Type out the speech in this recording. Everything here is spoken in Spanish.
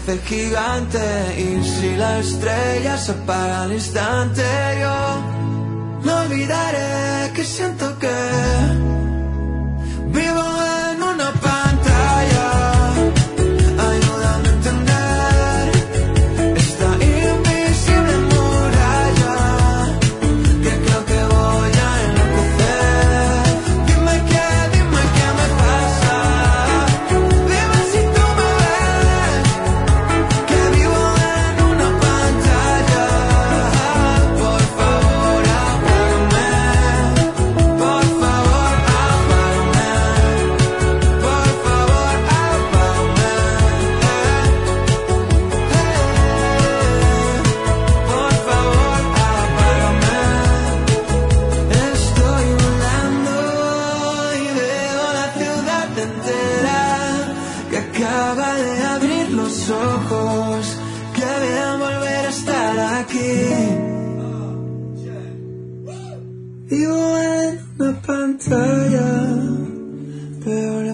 hace gigante. Y si la estrella se apaga al instante, yo no olvidaré que siento que vivo en una pantalla. Ayúdame a entender esta invisible muralla que creo que voy a enloquecer. Dime qué me pasa. Dime si tú me ves, que vivo en una pantalla. Por favor, apágame. Por favor, apágame. Por favor, apágame. Por favor, apágame. Estoy volando y veo la ciudad entera que acaba de abrir los ojos, que vean volver a estar aquí. Vivo en una pantalla, pero